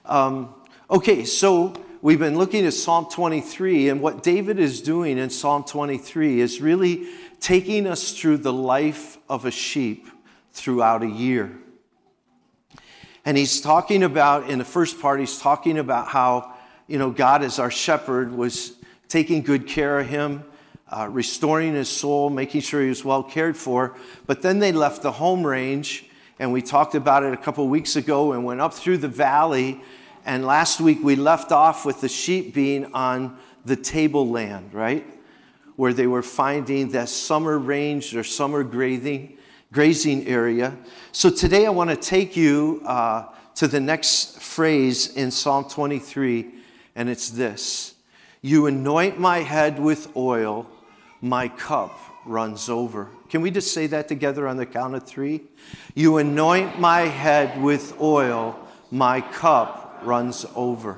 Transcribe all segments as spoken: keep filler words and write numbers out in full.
Um, okay, so we've been looking at Psalm twenty-three, and what David is doing in Psalm twenty-three is really taking us through the life of a sheep throughout a year. And he's talking about, in the first part, he's talking about how, you know, God as our shepherd was taking good care of him, uh, restoring his soul, making sure he was well cared for. But then they left the home range, and we talked about it a couple of weeks ago and went up through the valley. And last week we left off with the sheep being on the tableland, right? Where they were finding that summer range or summer grazing, grazing area. So today I want to take you uh, to the next phrase in Psalm twenty-three, and it's this: "You anoint my head with oil, my cup runs over." Can we just say that together on the count of three? You anoint my head with oil, my cup runs over.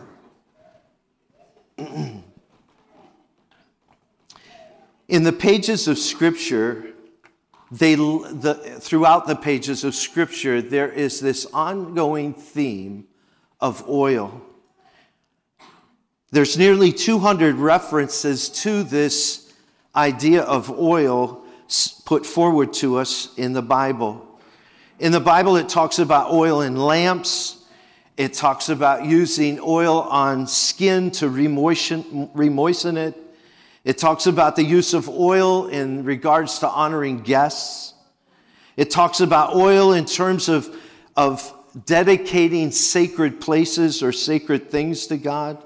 In the pages of Scripture, they, the, throughout the pages of Scripture, there is this ongoing theme of oil. There's nearly two hundred references to this idea of oil put forward to us in the Bible. In the Bible, it talks about oil in lamps. It talks about using oil on skin to remoisten, remoisten it. It talks about the use of oil in regards to honoring guests. It talks about oil in terms of, of dedicating sacred places or sacred things to God.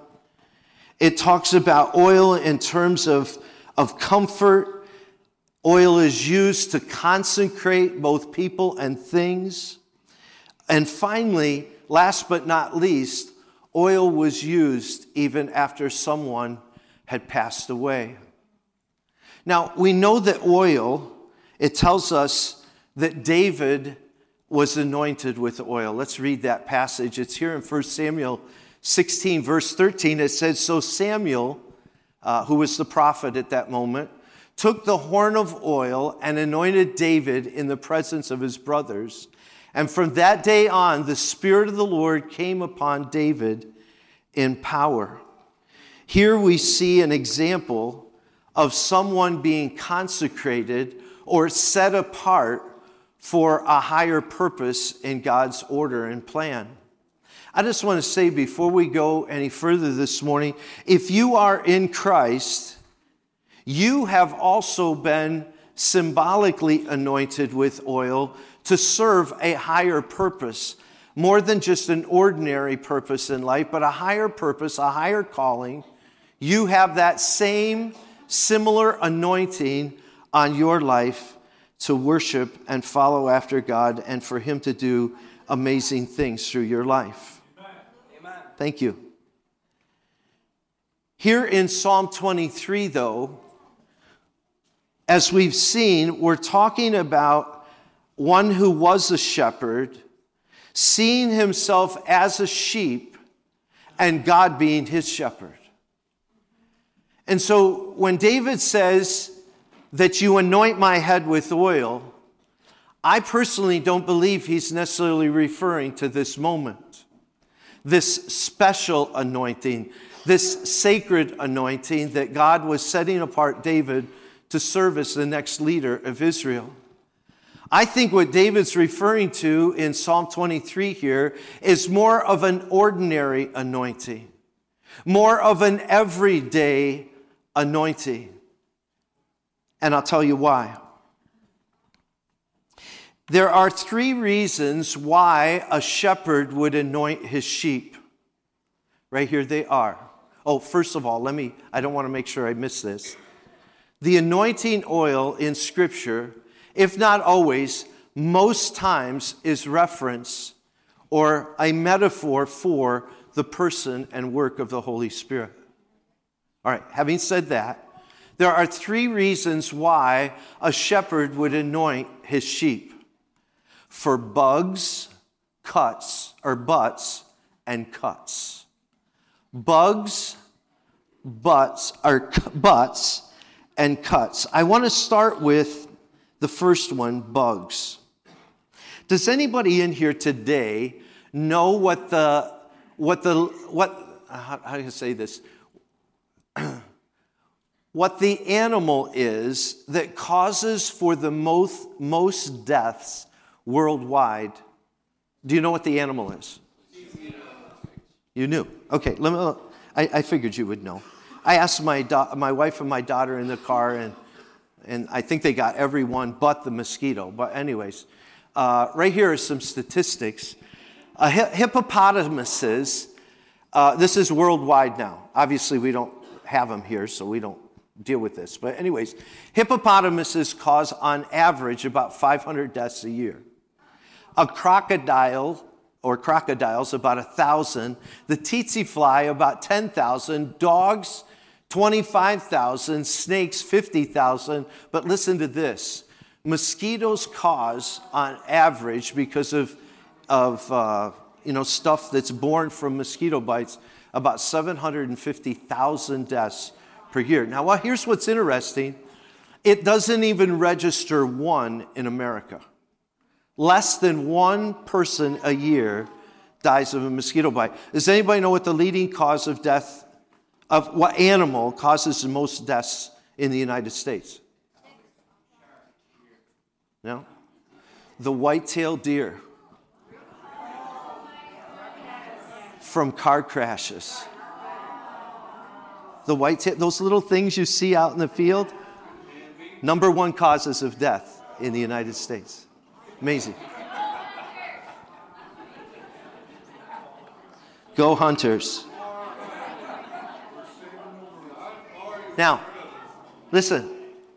It talks about oil in terms of, of comfort. Oil is used to consecrate both people and things. And finally, last but not least, oil was used even after someone had passed away. Now, we know that oil, it tells us that David was anointed with oil. Let's read that passage. It's here in First Samuel sixteen, verse thirteen. It says, "So Samuel, uh, who was the prophet at that moment, took the horn of oil and anointed David in the presence of his brothers. And from that day on, the Spirit of the Lord came upon David in power." Here we see an example of someone being consecrated or set apart for a higher purpose in God's order and plan. I just want to say before we go any further this morning, if you are in Christ, you have also been symbolically anointed with oil to serve a higher purpose, more than just an ordinary purpose in life, but a higher purpose, a higher calling. You have that same similar anointing on your life to worship and follow after God and for Him to do amazing things through your life. Amen. Thank you. Here in Psalm twenty-three, though, as we've seen, we're talking about one who was a shepherd, seeing himself as a sheep, and God being his shepherd. And so when David says that you anoint my head with oil, I personally don't believe he's necessarily referring to this moment, this special anointing, this sacred anointing that God was setting apart David to serve as the next leader of Israel. I think what David's referring to in Psalm twenty-three here is more of an ordinary anointing, more of an everyday anointing. And I'll tell you why. There are three reasons why a shepherd would anoint his sheep. Right here they are. Oh, first of all, let me, I don't want to make sure I miss this. The anointing oil in Scripture, if not always, most times is reference or a metaphor for the person and work of the Holy Spirit. All right, having said that, there are three reasons why a shepherd would anoint his sheep: for bugs, cuts, or butts, and cuts. Bugs, butts, or butts, and cuts. I want to start with the first one, bugs. Does anybody in here today know what the what the, what, how, how do you say this? What the animal is that causes for the most, most deaths worldwide. Do you know what the animal is? You knew. Okay, let me, I, I figured you would know. I asked my do, my wife and my daughter in the car, and and I think they got every one but the mosquito. But anyways, uh, right here are some statistics. Uh, hippopotamuses, uh, this is worldwide now. Obviously, we don't have them here, so we don't deal with this. But anyways, hippopotamuses cause on average about five hundred deaths a year. A crocodile or crocodiles about one thousand. The tsetse fly about ten thousand. Dogs, twenty-five thousand. Snakes, fifty thousand. But listen to this. Mosquitoes cause on average, because of, of uh, you know, stuff that's born from mosquito bites, about seven hundred fifty thousand deaths per year. Now, well, here's what's interesting. It doesn't even register one in America. Less than one person a year dies of a mosquito bite. Does anybody know what the leading cause of death, of what animal causes the most deaths in the United States? No? The white-tailed deer. From car crashes. The white tail, those little things you see out in the field, number one causes of death in the United States. Amazing. Go Hunters. Now, listen.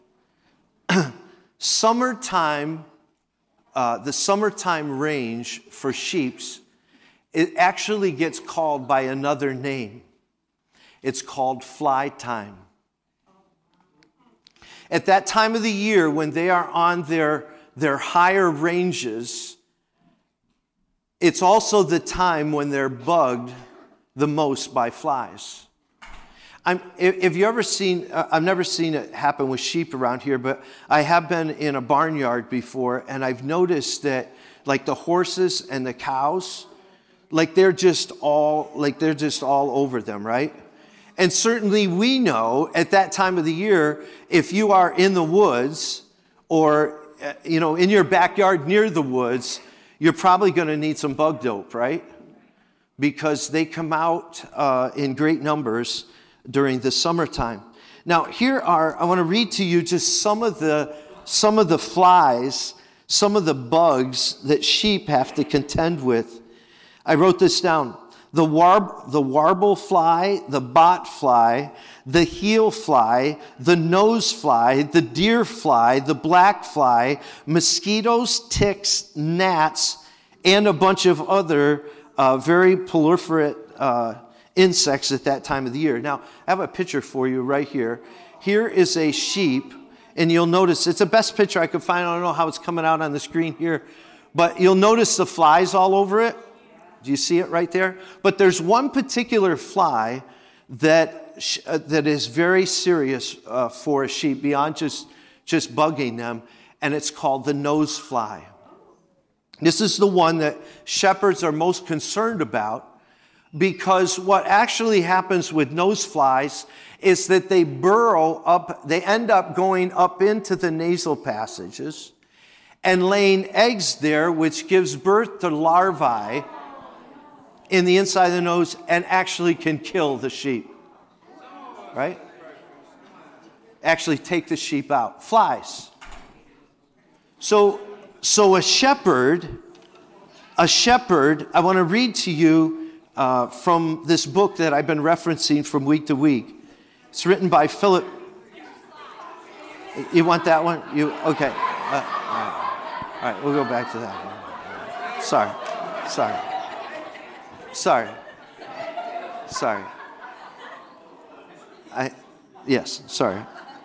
Summertime, uh, the summertime range for sheep, it actually gets called by another name. It's called fly time. At that time of the year, when they are on their, their higher ranges, it's also the time when they're bugged the most by flies. I'm, if you ever seen, I've never seen it happen with sheep around here, but I have been in a barnyard before, and I've noticed that, like the horses and the cows, like they're just all, like they're just all over them, right? And certainly we know at that time of the year, if you are in the woods or, you know, in your backyard near the woods, you're probably going to need some bug dope, right? Because they come out uh, in great numbers during the summertime. Now, here are, I want to read to you just some of the, some of the flies, some of the bugs that sheep have to contend with. I wrote this down. The, warb, the warble fly, the bot fly, the heel fly, the nose fly, the deer fly, the black fly, mosquitoes, ticks, gnats, and a bunch of other uh, very proliferate uh, insects at that time of the year. Now, I have a picture for you right here. Here is a sheep, and you'll notice, it's the best picture I could find. I don't know how it's coming out on the screen here, but you'll notice the flies all over it. Do you see it right there? But there's one particular fly that sh- uh, that is very serious uh, for a sheep beyond just, just bugging them, and it's called the nose fly. This is the one that shepherds are most concerned about, because what actually happens with nose flies is that they burrow up, they end up going up into the nasal passages and laying eggs there, which gives birth to larvae in the inside of the nose and actually can kill the sheep. Right? Actually take the sheep out. Flies. So, so a shepherd, a shepherd, I want to read to you uh, from this book that I've been referencing from week to week. It's written by Philip. You want that one? You okay? Uh, all right. All right, we'll go back to that one. Sorry. Sorry. Sorry. Sorry. I, yes, sorry.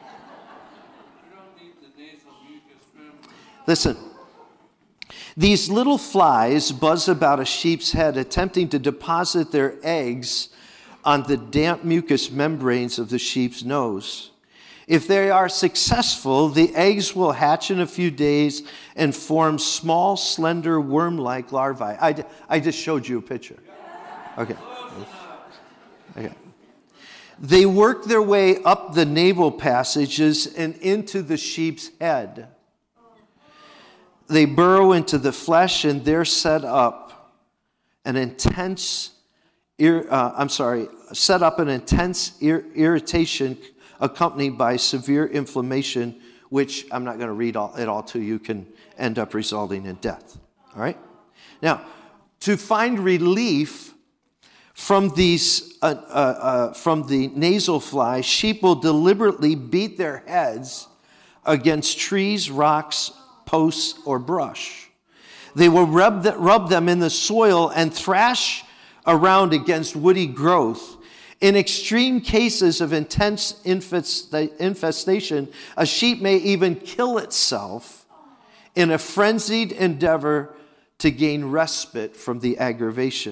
Listen. These little flies buzz about a sheep's head, attempting to deposit their eggs on the damp mucous membranes of the sheep's nose. If they are successful, the eggs will hatch in a few days and form small, slender, worm-like larvae. I, I just showed you a picture. Okay. Okay. They work their way up the navel passages and into the sheep's head. They burrow into the flesh, and there set up an intense, uh, I'm sorry, set up an intense ir- irritation accompanied by severe inflammation, which I'm not going to read all, it all to you, can end up resulting in death. All right? Now, to find relief from these, uh, uh, uh, from the nasal fly, sheep will deliberately beat their heads against trees, rocks, posts, or brush. They will rub, the, rub them in the soil and thrash around against woody growth. In extreme cases of intense infestation, a sheep may even kill itself in a frenzied endeavor to gain respite from the aggravation.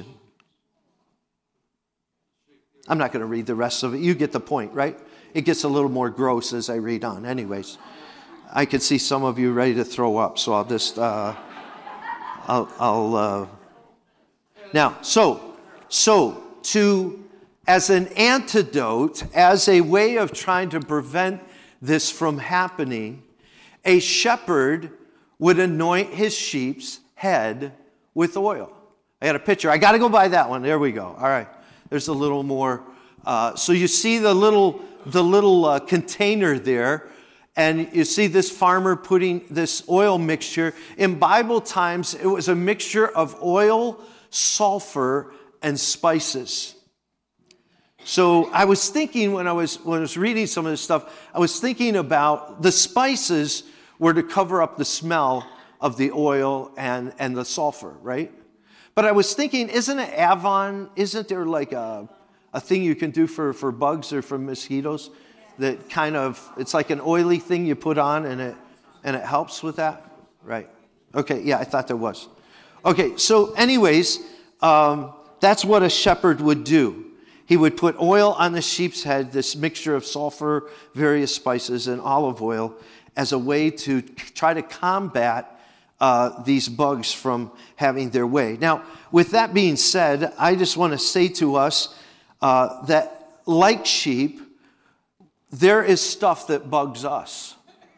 I'm not going to read the rest of it. You get the point, right? It gets a little more gross as I read on. Anyways, I can see some of you ready to throw up, so I'll just, uh, I'll, I'll uh... now, so, so, to, as an antidote, as a way of trying to prevent this from happening, a shepherd would anoint his sheep's head with oil. I got a picture. I got to go by that one. There we go. All right. There's a little more. Uh, so you see the little, the little uh, container there. And you see this farmer putting this oil mixture. In Bible times, it was a mixture of oil, sulfur, and spices. So I was thinking when I was when I was reading some of this stuff, I was thinking about the spices were to cover up the smell of the oil and, and the sulfur, right? But I was thinking, isn't it Avon? Isn't there like a, a thing you can do for, for bugs or for mosquitoes? That kind of, it's like an oily thing you put on and it and it helps with that? Right. Okay, yeah, I thought there was. Okay, so anyways, um, that's what a shepherd would do. He would put oil on the sheep's head, this mixture of sulfur, various spices, and olive oil as a way to try to combat uh, these bugs from having their way. Now, with that being said, I just want to say to us uh, that like sheep, there is stuff that bugs us.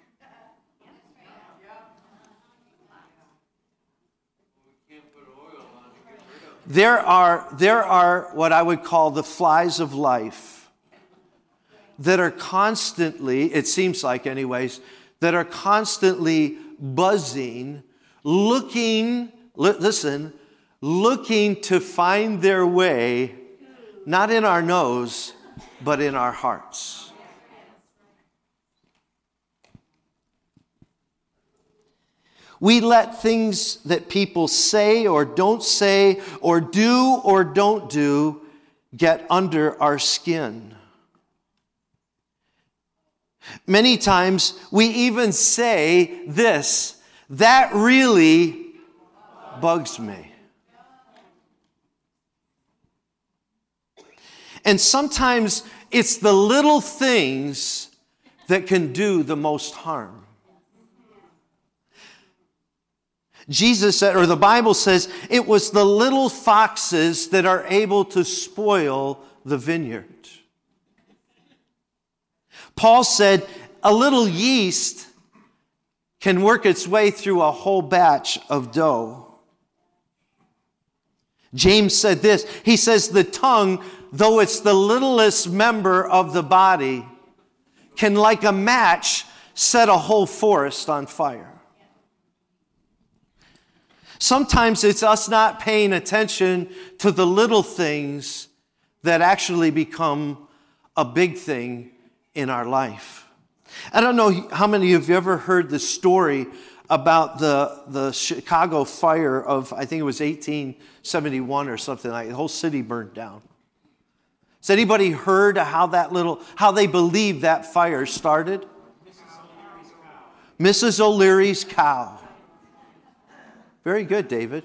There are, there are what I would call the flies of life that are constantly, it seems like anyways, that are constantly buzzing, looking, li- listen, looking to find their way, not in our nose, but in our hearts. We let things that people say or don't say or do or don't do get under our skin. Many times we even say this, that really bugs me. And sometimes it's the little things that can do the most harm. Jesus said, or the Bible says, it was the little foxes that are able to spoil the vineyard. Paul said, a little yeast can work its way through a whole batch of dough. James said this, he says, the tongue, though it's the littlest member of the body, can like a match set a whole forest on fire. Sometimes it's us not paying attention to the little things that actually become a big thing in our life. I don't know how many of you have ever heard the story about the, the Chicago fire of, I think it was eighteen seventy-one or something like that. The whole city burned down. Has anybody heard how that little, how they believe that fire started? Missus O'Leary's cow. Very good, David.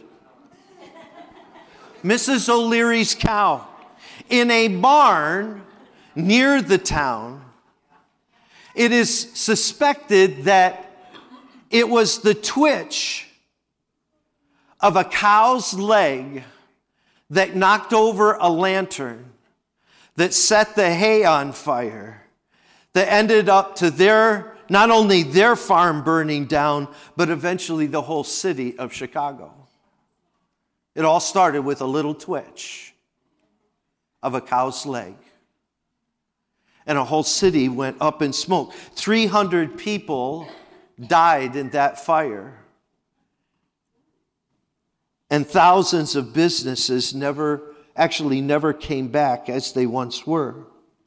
Missus O'Leary's cow. In a barn near the town, it is suspected that it was the twitch of a cow's leg that knocked over a lantern, that set the hay on fire, that ended up to their, not only their farm burning down, but eventually the whole city of Chicago. It all started with a little twitch of a cow's leg. And a whole city went up in smoke. three hundred people died in that fire. And thousands of businesses never, actually never came back as they once were.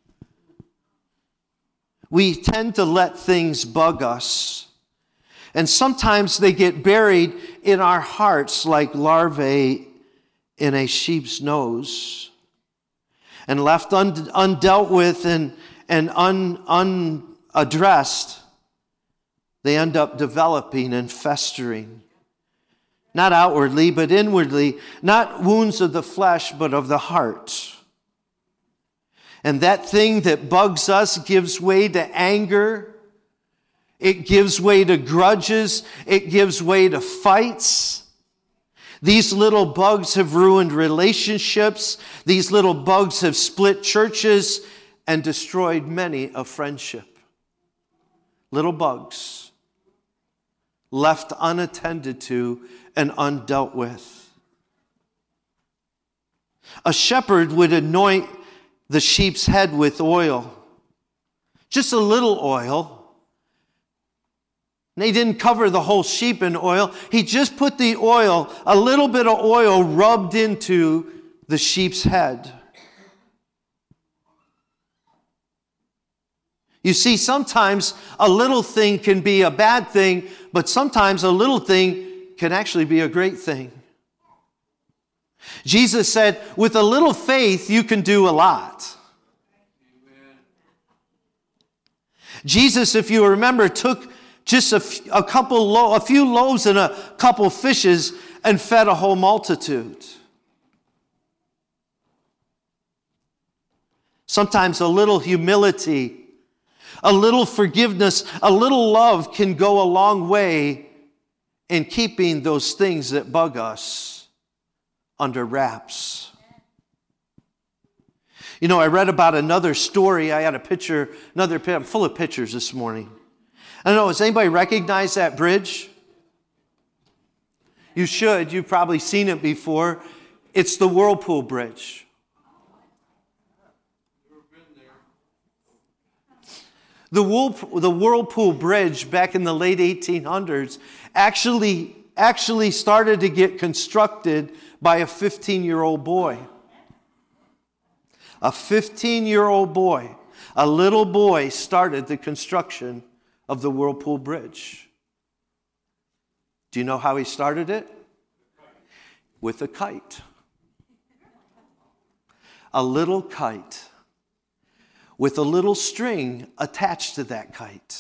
We tend to let things bug us. And sometimes they get buried in our hearts like larvae in a sheep's nose. And left un- undealt with and, and un- unaddressed, they end up developing and festering. Not outwardly, but inwardly. Not wounds of the flesh, but of the heart. And that thing that bugs us gives way to anger. It gives way to grudges. It gives way to fights. These little bugs have ruined relationships. These little bugs have split churches and destroyed many a friendship. Little bugs left unattended to and undealt with. A shepherd would anoint the sheep's head with oil. Just a little oil. And he didn't cover the whole sheep in oil. He just put the oil, a little bit of oil rubbed into the sheep's head. You see, sometimes a little thing can be a bad thing, but sometimes a little thing can actually be a great thing. Jesus said, with a little faith, you can do a lot. Amen. Jesus, if you remember, took just a, f- a couple, lo- a few loaves and a couple fishes and fed a whole multitude. Sometimes a little humility, a little forgiveness, a little love can go a long way in keeping those things that bug us under wraps. You know, I read about another story. I had a picture, another picture. I'm full of pictures this morning. I don't know, does anybody recognize that bridge? You should. You've probably seen it before. It's the Whirlpool Bridge. The Whirlpool, the Whirlpool Bridge back in the late eighteen hundreds actually, actually started to get constructed by a fifteen-year-old boy. A fifteen-year-old boy, a little boy, started the construction of the Whirlpool Bridge. Do you know how he started it? With a kite. A little kite with a little string attached to that kite.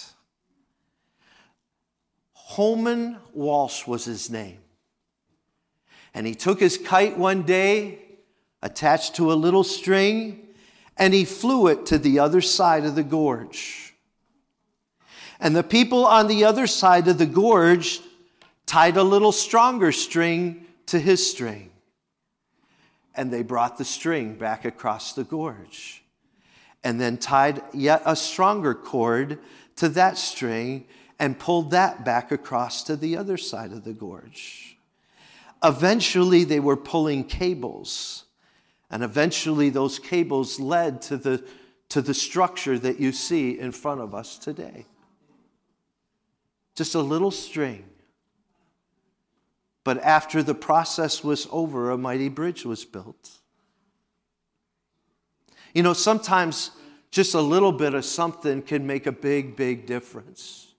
Holman Walsh was his name. And he took his kite one day, attached to a little string, and he flew it to the other side of the gorge. And the people on the other side of the gorge tied a little stronger string to his string. And they brought the string back across the gorge. And then tied yet a stronger cord to that string and pulled that back across to the other side of the gorge. Eventually, they were pulling cables. And eventually, those cables led to the, to the structure that you see in front of us today. Just a little string. But after the process was over, a mighty bridge was built. You know, sometimes just a little bit of something can make a big, big difference.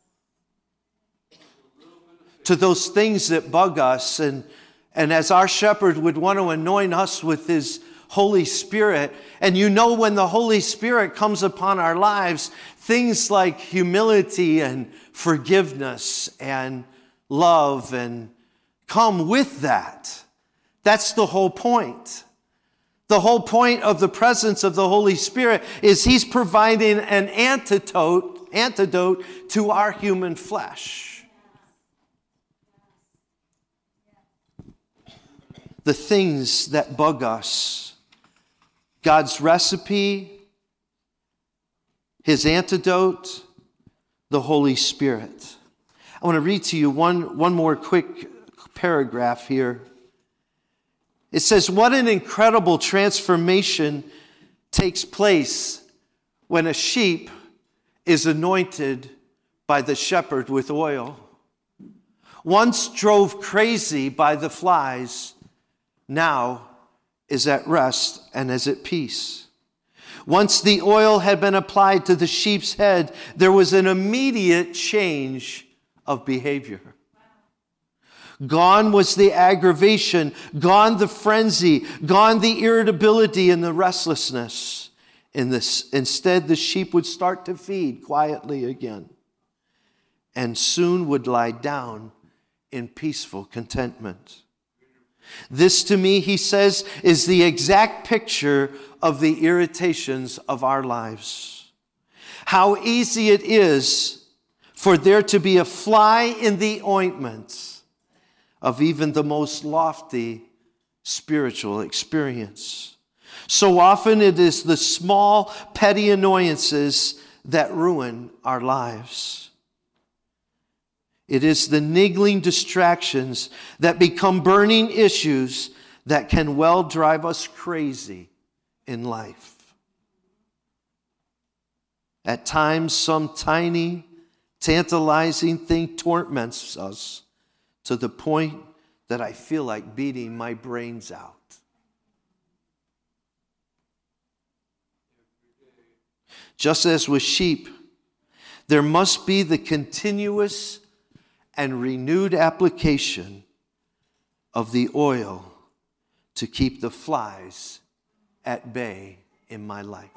To those things that bug us, and, and as our shepherd would want to anoint us with his Holy Spirit, and you know when the Holy Spirit comes upon our lives, things like humility and forgiveness and love and come with that. That's the whole point. The whole point of the presence of the Holy Spirit is he's providing an antidote, antidote to our human flesh. the things that bug us. God's recipe, His antidote, the Holy Spirit. I want to read to you one, one more quick paragraph here. It says, what an incredible transformation takes place when a sheep is anointed by the shepherd with oil. Once drove crazy by the flies, now is at rest and is at peace. Once the oil had been applied to the sheep's head, there was an immediate change of behavior. Gone was the aggravation, gone the frenzy, gone the irritability and the restlessness. In this, instead, the sheep would start to feed quietly again and soon would lie down in peaceful contentment. This, to me, he says, is the exact picture of the irritations of our lives. How easy it is for there to be a fly in the ointment of even the most lofty spiritual experience. So often it is the small, petty annoyances that ruin our lives. It is the niggling distractions that become burning issues that can well drive us crazy in life. At times, some tiny, tantalizing thing torments us to the point that I feel like beating my brains out. Just as with sheep, there must be the continuous and renewed application of the oil to keep the flies at bay in my life.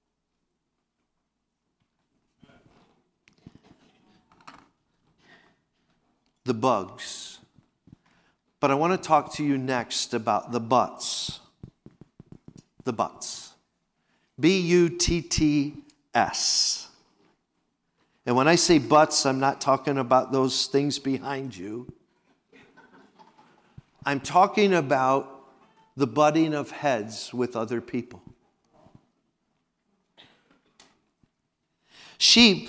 The bugs. But I want to talk to you next about the butts. The butts. B U T T S. And when I say butts, I'm not talking about those things behind you. I'm talking about the butting of heads with other people. Sheep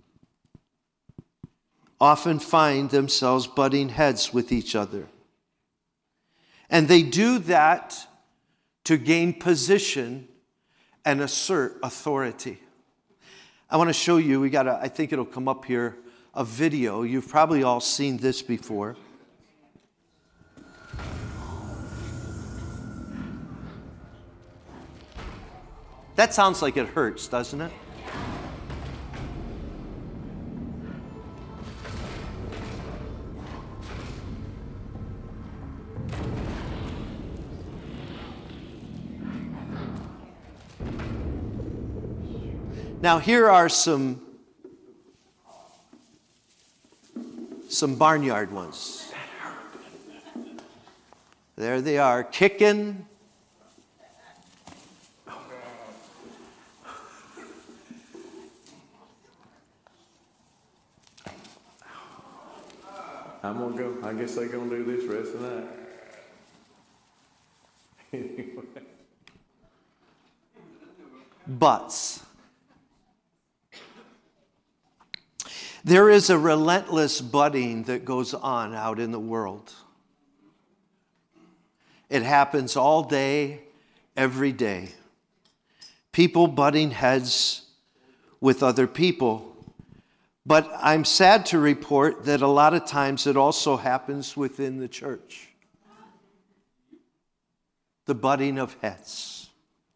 often find themselves butting heads with each other. And they do that to gain position and assert authority. I want to show you, we got a, I think it'll come up here, a video. You've probably all seen this before. That sounds like it hurts, doesn't it? Now here are some some barnyard ones. There they are, kicking. I'm gonna go. I guess they're gonna do this rest of the night. Anyway. Butts. There is a relentless butting that goes on out in the world. It happens all day, every day. People butting heads with other people. But I'm sad to report that a lot of times it also happens within the church. The butting of heads.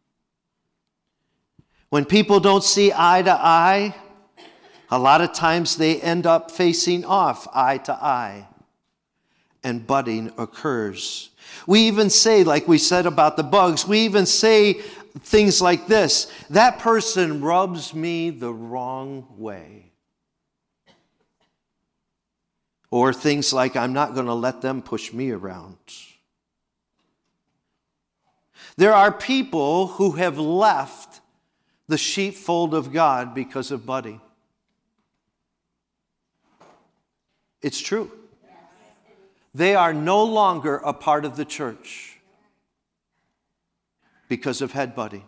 When people don't see eye to eye, a lot of times they end up facing off eye to eye, and butting occurs. We even say, like we said about the bugs, we even say things like this: that person rubs me the wrong way. Or things like, I'm not going to let them push me around. There are people who have left the sheepfold of God because of butting. It's true. they are no longer a part of the church because of headbutting.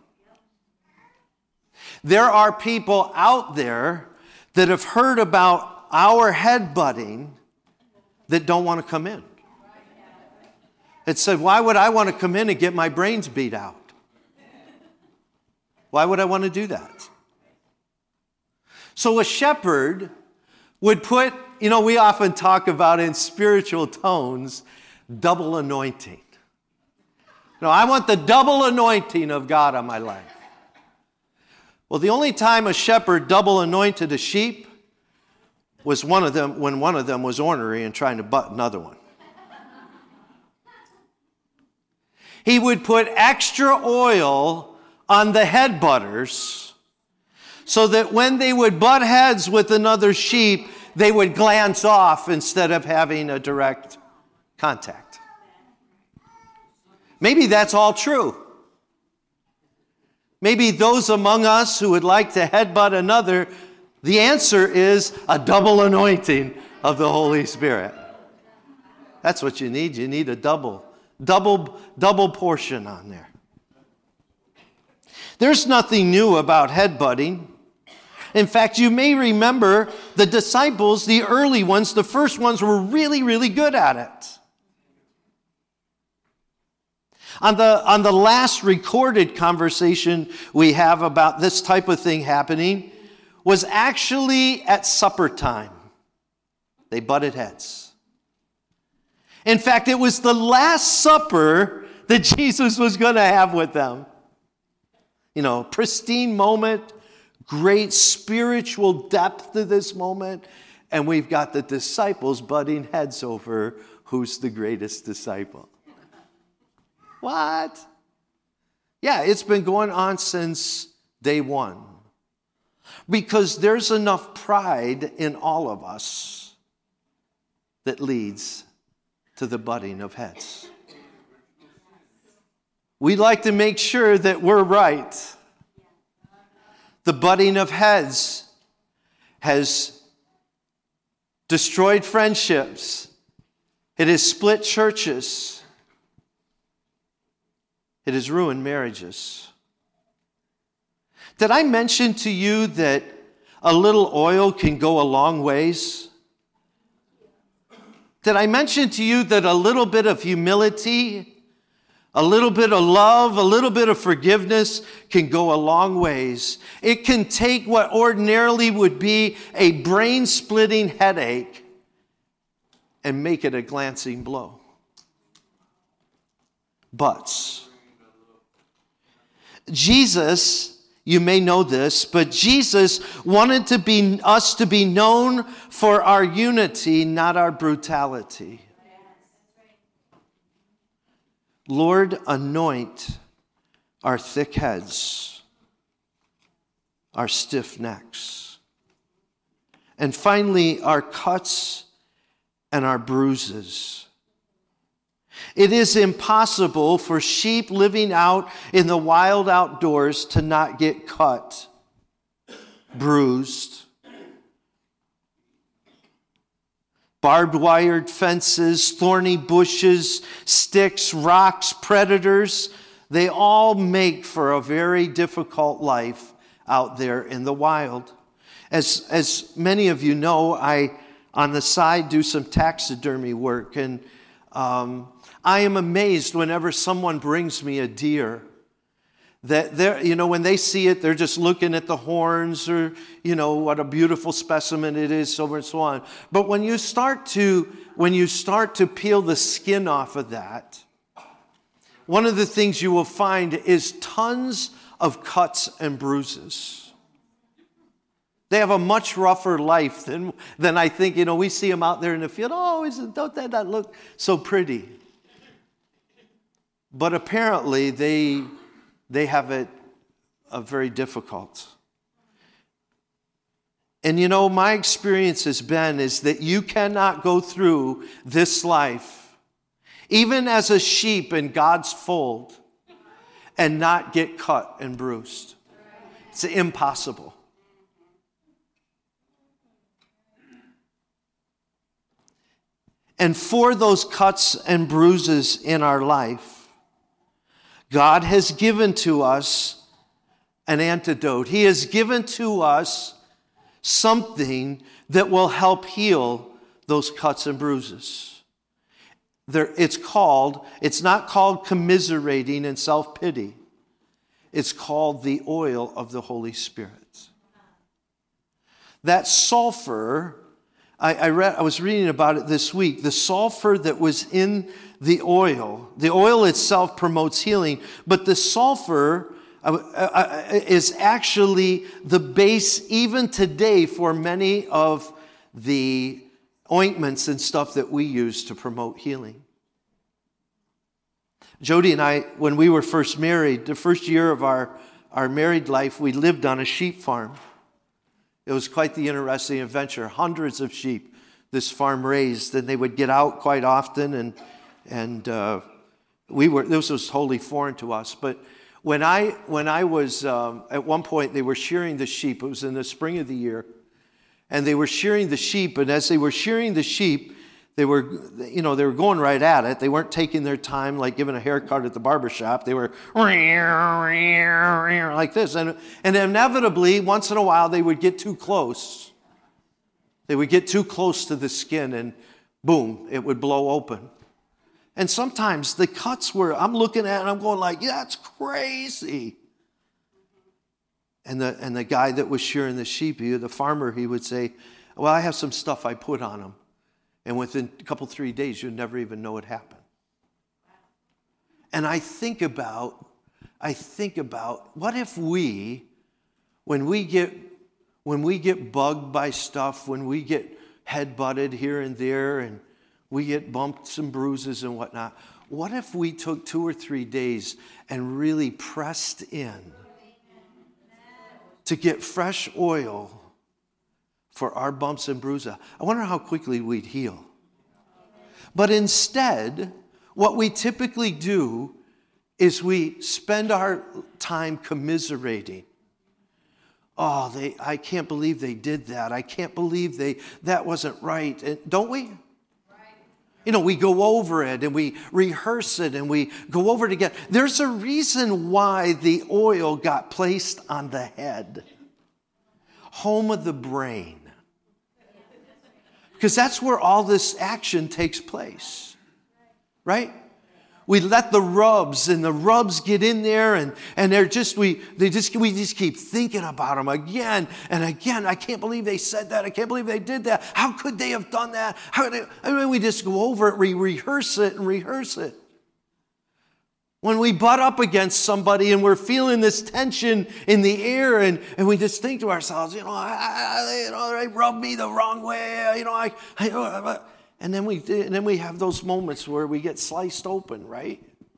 There are people out there that have heard about our headbutting that don't want to come in. It said, why would I want to come in and get my brains beat out? Why would I want to do that? So a shepherd would put, you know, we often talk about in spiritual tones, double anointing. No, I want the double anointing of God on my life. Well, the only time a shepherd double anointed a sheep was one of them when one of them was ornery and trying to butt another one. He would put extra oil on the head butters so that when they would butt heads with another sheep, they would glance off instead of having a direct contact. Maybe that's all true. Maybe those among us who would like to headbutt another, the answer is a double anointing of the Holy Spirit. That's what you need. You need a double, double, double portion on there. There's nothing new about headbutting. In fact, you may remember the disciples, the early ones, the first ones were really, really good at it. On the, on the last recorded conversation we have about this type of thing happening was actually at supper time. They butted heads. In fact, it was the last supper that Jesus was going to have with them. You know, pristine moment, great spiritual depth to this moment, and we've got the disciples butting heads over who's the greatest disciple. What? Yeah, it's been going on since day one. Because there's enough pride in all of us that leads to the butting of heads. We like to make sure that we're right. The butting of heads has destroyed friendships. It has split churches. It has ruined marriages. Did I mention to you that a little oil can go a long ways? Did I mention to you that a little bit of humility, a little bit of love, a little bit of forgiveness can go a long ways? It can take what ordinarily would be a brain-splitting headache and make it a glancing blow. But Jesus, you may know this, but Jesus wanted to be us to be known for our unity, not our brutality. Lord, anoint our thick heads, our stiff necks, and finally our cuts and our bruises. It is impossible for sheep living out in the wild outdoors to not get cut, bruised. Barbed wired fences, thorny bushes, sticks, rocks, predators, they all make for a very difficult life out there in the wild. As, as many of you know, I, on the side, do some taxidermy work, and um, I am amazed whenever someone brings me a deer that they're, you know, when they see it, they're just looking at the horns or, you know, what a beautiful specimen it is, so on and so on. But when you start to, when you start to peel the skin off of that, one of the things you will find is tons of cuts and bruises. They have a much rougher life than, than I think, you know, we see them out there in the field. Oh, isn't, don't that not look so pretty? But apparently they, they have it uh, very difficult. And you know, my experience has been is that you cannot go through this life, even as a sheep in God's fold, and not get cut and bruised. It's impossible. And for those cuts and bruises in our life, God has given to us an antidote. He has given to us something that will help heal those cuts and bruises. There, it's called, it's not called commiserating and self-pity. It's called the oil of the Holy Spirit. That sulfur, I, I read, I was reading about it this week. The sulfur that was in the oil, the oil itself promotes healing, but the sulfur uh, uh, is actually the base even today for many of the ointments and stuff that we use to promote healing. Jody and I, when we were first married, the first year of our, our married life, we lived on a sheep farm. It was quite the interesting adventure. Hundreds of sheep this farm raised, and they would get out quite often, and and uh, we were. This was totally foreign to us. But when I when I was um, at one point, they were shearing the sheep. It was in the spring of the year, and they were shearing the sheep. And as they were shearing the sheep, they were, you know, they were going right at it. They weren't taking their time like giving a haircut at the barber shop. They were like this. And, and inevitably, once in a while, they would get too close. They would get too close to the skin and boom, it would blow open. And sometimes the cuts were, I'm looking at it and I'm going like, yeah, that's crazy. And the, and the guy that was shearing the sheep, he, the farmer, he would say, well, I have some stuff I put on them. And within a couple, three days, you'd never even know it happened. And I think about, I think about, what if we, when we get, when we get bugged by stuff, when we get head-butted here and there, and we get bumps and bruises and whatnot, what if we took two or three days and really pressed in to get fresh oil for our bumps and bruises? I wonder how quickly we'd heal. But instead, what we typically do is we spend our time commiserating. Oh, they, I can't believe they did that. I can't believe they that wasn't right. And don't we? Right. You know, we go over it and we rehearse it and we go over it again. There's a reason why the oil got placed on the head. Home of the brain. Because that's where all this action takes place, right? We let the rubs and the rubs get in there, and, and they're just we they just we just keep thinking about them again and again. I can't believe they said that. I can't believe they did that. How could they have done that? How they, I mean, we just go over it, we rehearse it and rehearse it. When we butt up against somebody and we're feeling this tension in the air, and, and we just think to ourselves, you know, I, I, you know, they rubbed me the wrong way, you know, I, I and then we and then we have those moments where we get sliced open, right?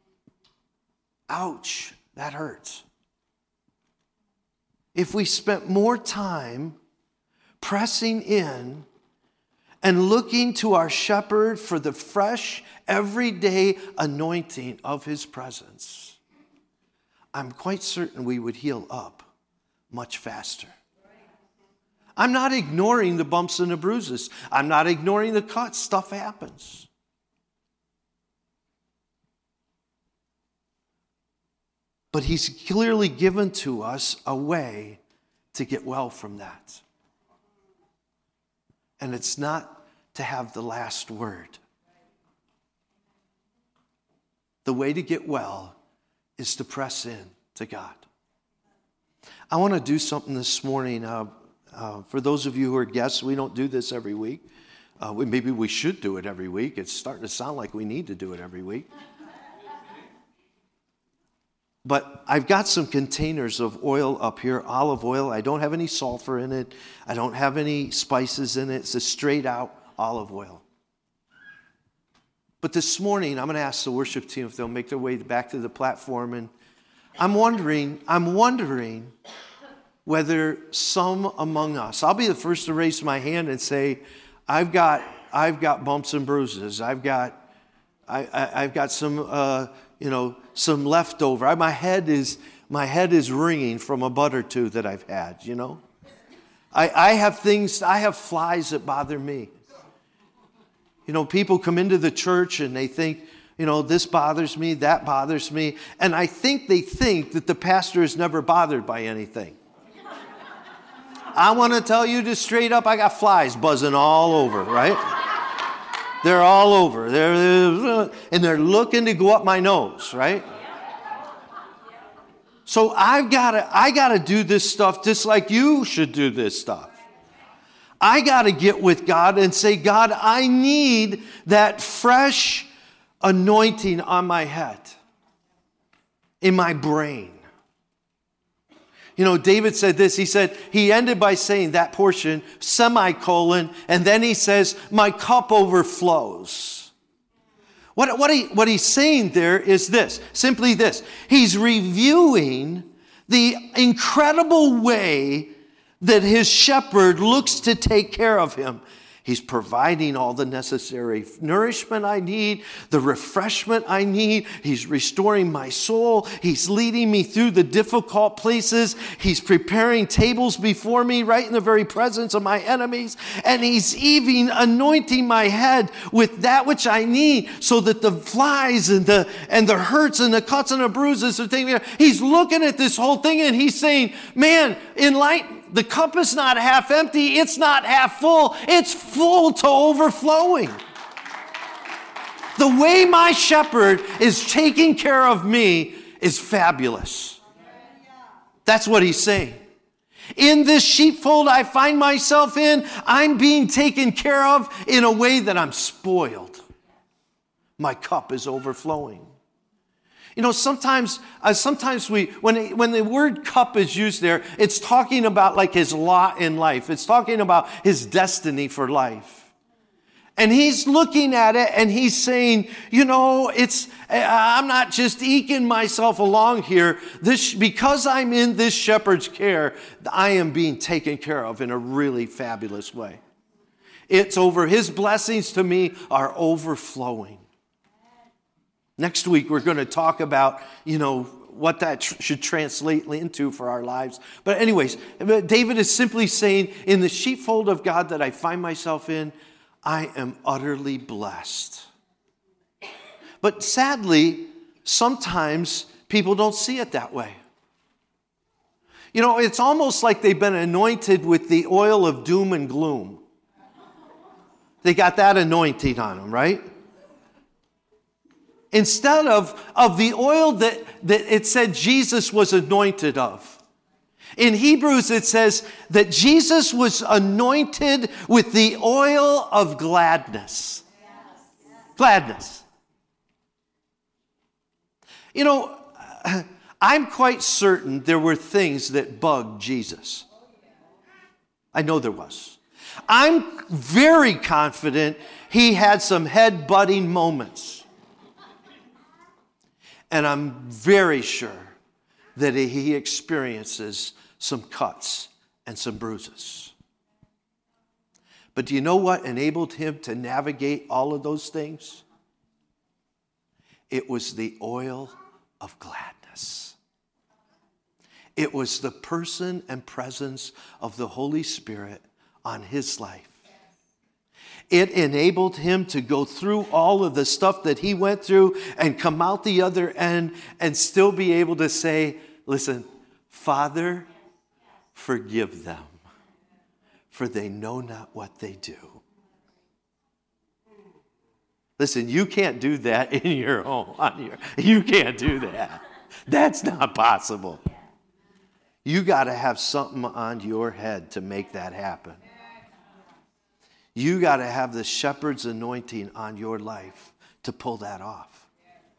Ouch, that hurts. If we spent more time pressing in and looking to our shepherd for the fresh, everyday anointing of his presence, I'm quite certain we would heal up much faster. I'm not ignoring the bumps and the bruises. I'm not ignoring the cuts. Stuff happens. But he's clearly given to us a way to get well from that. And it's not to have the last word. The way to get well is to press in to God. I want to do something this morning. Uh, uh, for those of you who are guests, we don't do this every week. Uh, we, maybe we should do it every week. It's starting to sound like we need to do it every week. But I've got some containers of oil up here, olive oil. I don't have any sulfur in it. I don't have any spices in it. It's a straight out olive oil. But this morning, I'm going to ask the worship team if they'll make their way back to the platform. And I'm wondering, I'm wondering whether some among us, I'll be the first to raise my hand and say, I've got, I've got bumps and bruises. I've got, I, I, I've got some, uh, you know, some leftover. I, my head is, my head is ringing from a butt or two that I've had. You know, I, I have things. I have flies that bother me. You know, people come into the church and they think, you know, this bothers me, that bothers me. And I think they think that the pastor is never bothered by anything. I want to tell you just straight up, I got flies buzzing all over, right? They're all over. They're, and they're looking to go up my nose, right? So I've got to, I got to do this stuff just like you should do this stuff. I got to get with God and say, God, I need that fresh anointing on my head, in my brain. You know, David said this. He said, he ended by saying that portion, semicolon, and then he says, my cup overflows. What, what, he, what he's saying there is this, simply this. He's reviewing the incredible way that his shepherd looks to take care of him. He's providing all the necessary nourishment I need, the refreshment I need. He's restoring my soul. He's leading me through the difficult places. He's preparing tables before me right in the very presence of my enemies. And he's even anointing my head with that which I need so that the flies and the, and the hurts and the cuts and the bruises are taken care of. He's looking at this whole thing and he's saying, man, in light, the cup is not half empty. It's not half full. It's full to overflowing. The way my shepherd is taking care of me is fabulous. That's what he's saying. In this sheepfold I find myself in, I'm being taken care of in a way that I'm spoiled. My cup is overflowing. You know, sometimes, uh, sometimes we, when it, when the word cup is used there, it's talking about like his lot in life. It's talking about his destiny for life. And he's looking at it and he's saying, you know, it's, I'm not just eking myself along here. This, because I'm in this shepherd's care, I am being taken care of in a really fabulous way. It's over, his blessings to me are overflowing. Next week, we're going to talk about, you know, what that tr- should translate into for our lives. But anyways, David is simply saying, in the sheepfold of God that I find myself in, I am utterly blessed. But sadly, sometimes people don't see it that way. You know, it's almost like they've been anointed with the oil of doom and gloom. They got that anointing on them, right? Instead of, of the oil that, that it said Jesus was anointed of. In Hebrews, it says that Jesus was anointed with the oil of gladness. Gladness. You know, I'm quite certain there were things that bugged Jesus. I know there was. I'm very confident he had some head-butting moments. And I'm very sure that he experiences some cuts and some bruises. But do you know what enabled him to navigate all of those things? It was the oil of gladness. It was the person and presence of the Holy Spirit on his life. It enabled him to go through all of the stuff that he went through and come out the other end and still be able to say, listen, Father, forgive them, for they know not what they do. Listen, you can't do that in your home. On your, you can't do that. That's not possible. You got to have something on your head to make that happen. You got to have the shepherd's anointing on your life to pull that off.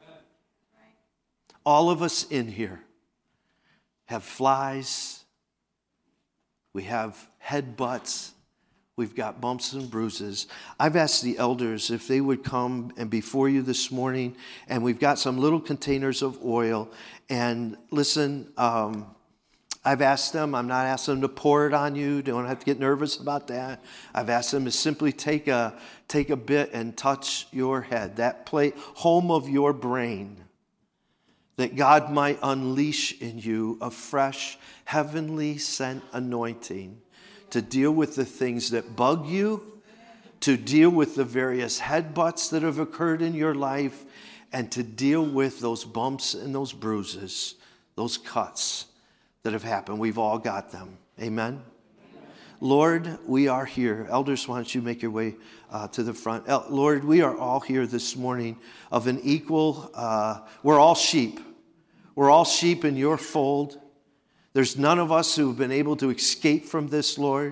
All of us in here have flies. We have headbutts. We've got bumps and bruises. I've asked the elders if they would come and before you this morning, and we've got some little containers of oil. And listen, um, I've asked them, I'm not asking them to pour it on you. Don't have to get nervous about that. I've asked them to simply take a, take a bit and touch your head, that plate, home of your brain, that God might unleash in you a fresh, heavenly sent anointing to deal with the things that bug you, to deal with the various headbutts that have occurred in your life and to deal with those bumps and those bruises, those cuts that have happened. We've all got them. Amen? Lord, we are here. Elders, why don't you make your way uh, to the front? El- Lord, we are all here this morning of an equal, uh, we're all sheep. We're all sheep in your fold. There's none of us who have been able to escape from this, Lord.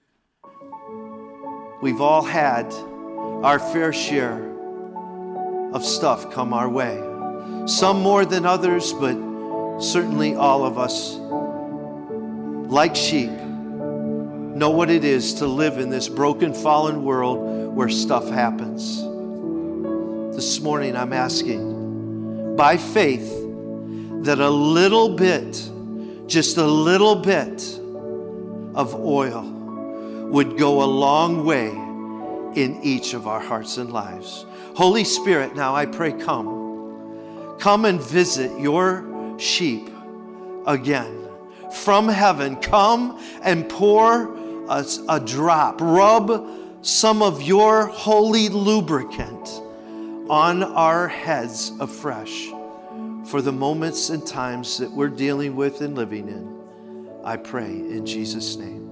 We've all had our fair share of stuff come our way. Some more than others, but certainly all of us, like sheep, know what it is to live in this broken, fallen world where stuff happens. This morning I'm asking, by faith, that a little bit, just a little bit of oil would go a long way in each of our hearts and lives. Holy Spirit, now I pray, come. Come and visit your sheep again. From heaven, come and pour us a drop. Rub some of your holy lubricant on our heads afresh for the moments and times that we're dealing with and living in. I pray in Jesus' name.